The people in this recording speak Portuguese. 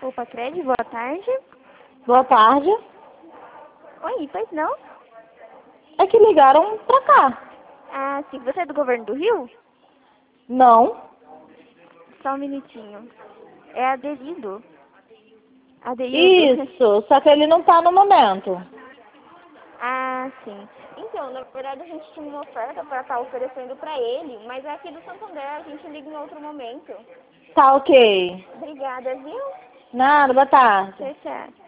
Opa, Cred, boa tarde. Boa tarde. Oi, pois não? É que ligaram pra cá. Ah, sim, você é do governo do Rio? Não. Só um minutinho. É Adeildo. Adeildo. Isso, só que ele não tá no momento. Ah, sim. Então, na verdade a gente tinha uma oferta para estar oferecendo para ele, mas é aqui do Santander, a gente liga em outro momento. Tá ok. Obrigada, viu? Nada, boa tarde. Tchau, tchau.